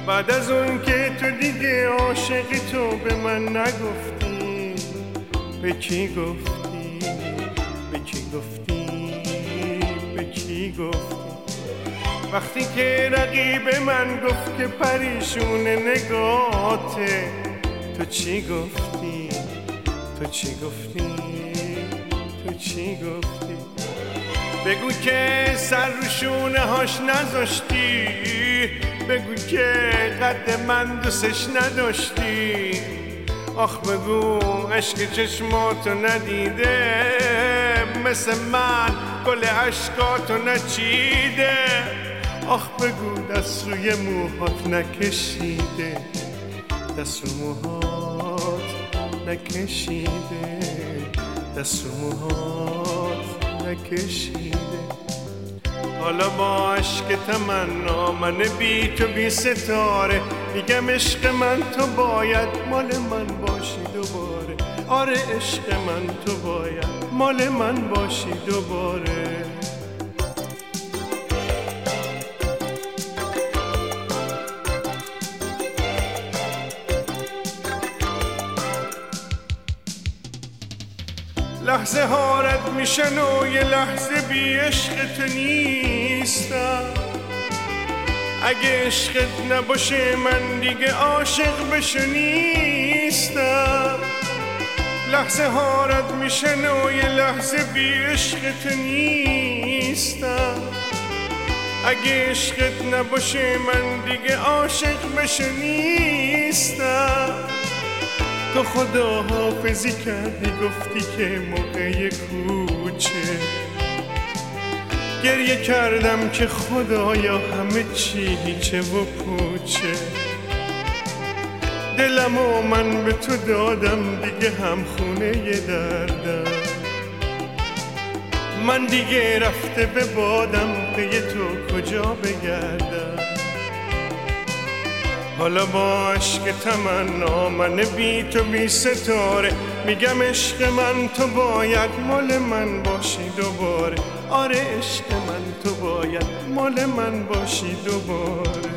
بعد از اون که تو دیگه عاشقی تو به من نگفتی، به کی گفتی؟ به کی گفتی؟ به کی گفتی؟ وقتی که رقیب من گفت که پریشون نگاته، تو چی گفتی؟ تو چی گفتی؟ تو چی گفتی؟ بگو که سر رو شونه هاش نذاشتی، بگو که قد من دوستش نداشتی. آخ بگو عشق چشماتو ندیده، مثل من گل عشقاتو نچیده. آخ بگو دست روی موهات نکشیده، دست رو موهات نکشیده، دست رو موهات نکشیده. حالا با عشق تمنا من بی تو بی ستاره، میگم عشق من تو باید مال من باشی دوباره. آره عشق من تو باید مال من باشی دوباره. لحظه ها رد میشن و یه لحظه بی عشق تو نیستم. اگه عشقت نباشه من دیگه عاشق بشو نیستم. لحظه ها رد میشن و یه لحظه بی عشق تو نیستم. اگه عشقت نباشه من دیگه عاشق بشو نیستم. تو خدا حافظی کردی گفتی که موقع کوچه، گریه کردم که خدایا همه چی هیچه و پوچه. دلم و من به تو دادم دیگه هم خونه دردم، من دیگه رفته به بادم پی تو کجا بگردم. حالا با عشق تمنا من بی تو بی ستاره، میگم عشق من تو باید مال من باشی دوباره. آره عشق من تو باید مال من باشی دوباره.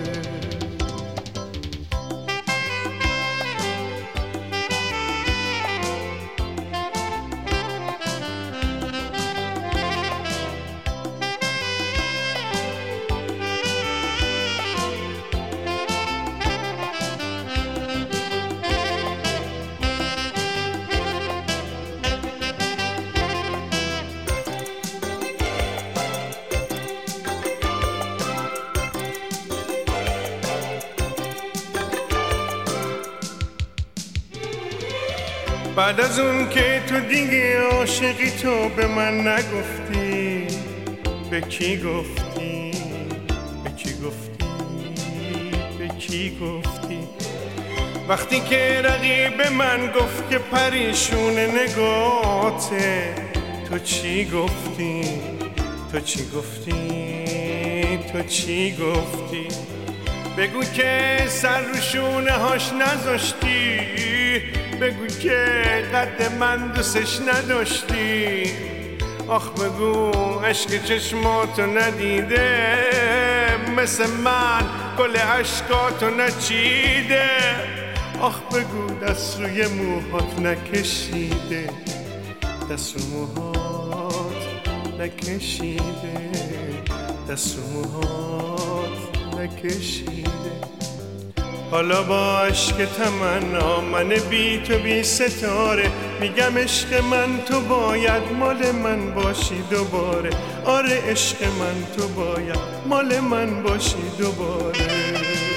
بعد از اون که تو دیگه عاشقی تو به من نگفتی، به کی گفتی؟ به کی گفتی؟ به کی گفتی؟ وقتی که رقیب من گفت که پریشون نگاته، تو چی گفتی؟ تو چی گفتی؟ تو چی گفتی؟ بگو که سر رو شونه هاش نذاشتی، بگو که قد من دوستش نداشتی. آخ بگو عشق چشماتو ندیده، مثل من گل عشقاتو نچیده. آخ بگو دست روی موهات نکشیده، دست رو موهات نکشیده، دست رو موهات نکشیده. حالا با عشق تمنا من بی تو بی ستاره، میگم عشق من تو باید مال من باشی دوباره. آره عشق من تو باید مال من باشی دوباره.